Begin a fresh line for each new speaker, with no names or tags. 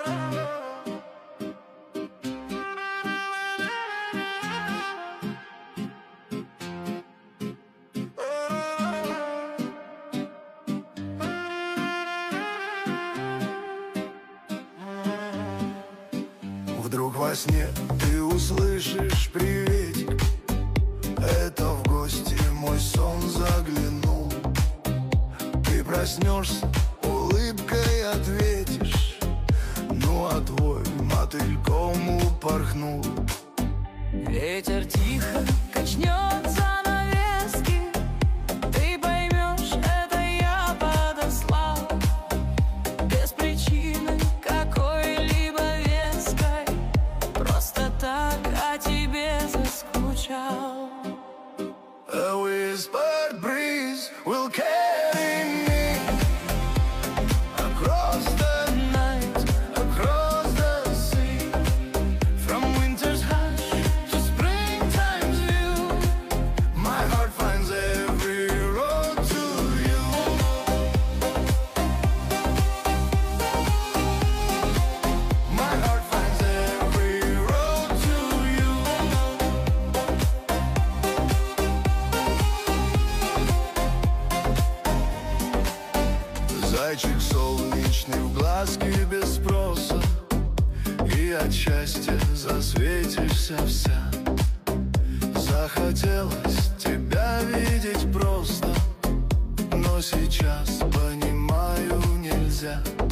Вдруг во сне ты услышишь приветик, это в гости мой сон заглянул. Ты проснешься, улыбкой ответишь, ну а твой мотыльком упорхнул.
Ветер тихо качнет занавески, ты поймешь, это я подослал. Без причины какой-либо веской, просто так о тебе заскучал.
A whispered breeze will carry me across the night, across the sea, from winter's hush to springtime's view. My heart finds every road to you. My heart finds every road to you. Зайчик солнечный в глазки без спроса, и от счастья засветишься вся. Захотелось тебя видеть просто, но сейчас, понимаю, нельзя.